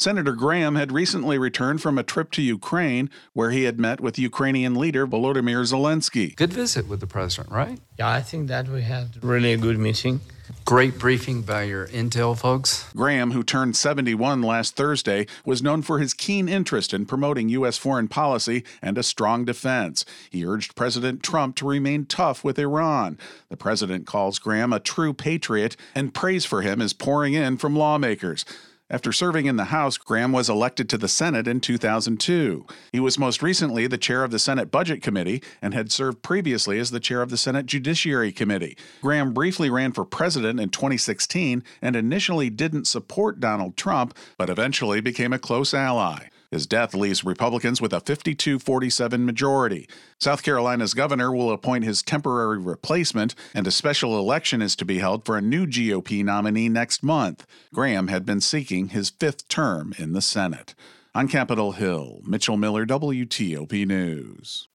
Senator Graham had recently returned from a trip to Ukraine, where he had met with Ukrainian leader Volodymyr Zelensky. Good visit with the president, right? Yeah, I think that we had really a good meeting. Great briefing by your intel folks. Graham, who turned 71 last Thursday, was known for his keen interest in promoting U.S. foreign policy and a strong defense. He urged President Trump to remain tough with Iran. The president calls Graham a true patriot, and praise for him is pouring in from lawmakers. After serving in the House, Graham was elected to the Senate in 2002. He was most recently the chair of the Senate Budget Committee and had served previously as the chair of the Senate Judiciary Committee. Graham briefly ran for president in 2016 and initially didn't support Donald Trump, but eventually became a close ally. His death leaves Republicans with a 52-47 majority. South Carolina's governor will appoint his temporary replacement, and a special election is to be held for a new GOP nominee next month. Graham had been seeking his fifth term in the Senate. On Capitol Hill, Mitchell Miller, WTOP News.